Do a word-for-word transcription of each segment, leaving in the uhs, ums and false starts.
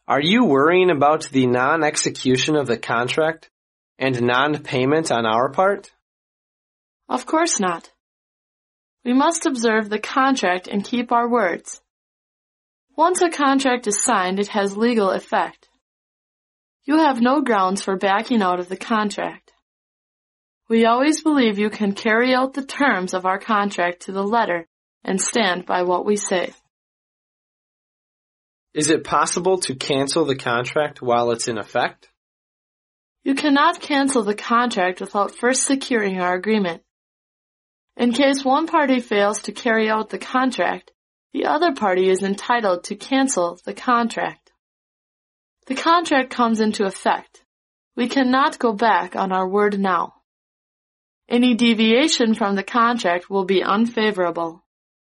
Are you worrying about the non-execution of the contract and non-payment on our part? Of course not. We must observe the contract and keep our words. Once a contract is signed, it has legal effect. You have no grounds for backing out of the contract. We always believe you can carry out the terms of our contract to the letter and stand by what we say. Is it possible to cancel the contract while it's in effect? You cannot cancel the contract without first securing our agreement. In case one party fails to carry out the contract, the other party is entitled to cancel the contract. The contract comes into effect. We cannot go back on our word now. Any deviation from the contract will be unfavorable.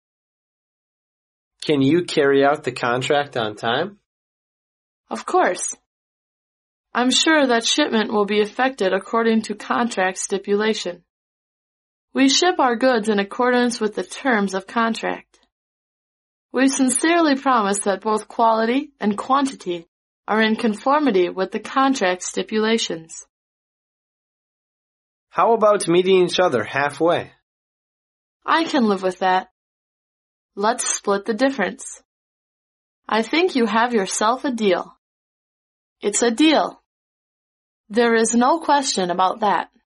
Can you carry out the contract on time? Of course. I'm sure that shipment will be effected according to contract stipulation. We ship our goods in accordance with the terms of contract. We sincerely promise that both quality and quantity are in conformity with the contract stipulations. How about meeting each other halfway? I can live with that. Let's split the difference. I think you have yourself a deal. It's a deal. There is no question about that.